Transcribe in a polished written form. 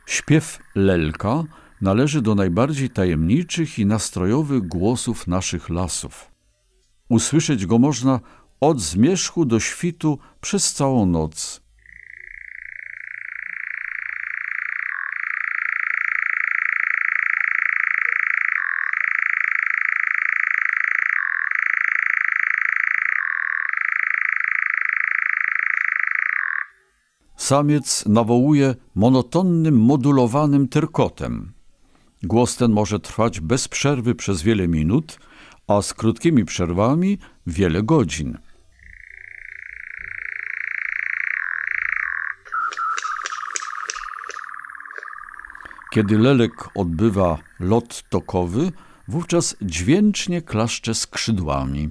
Śpiew lelka należy do najbardziej tajemniczych i nastrojowych głosów naszych lasów. Usłyszeć go można od zmierzchu do świtu przez całą noc. Samiec nawołuje monotonnym, modulowanym tyrkotem. Głos ten może trwać bez przerwy przez wiele minut, a z krótkimi przerwami wiele godzin. Kiedy lelek odbywa lot tokowy, wówczas dźwięcznie klaszcze skrzydłami.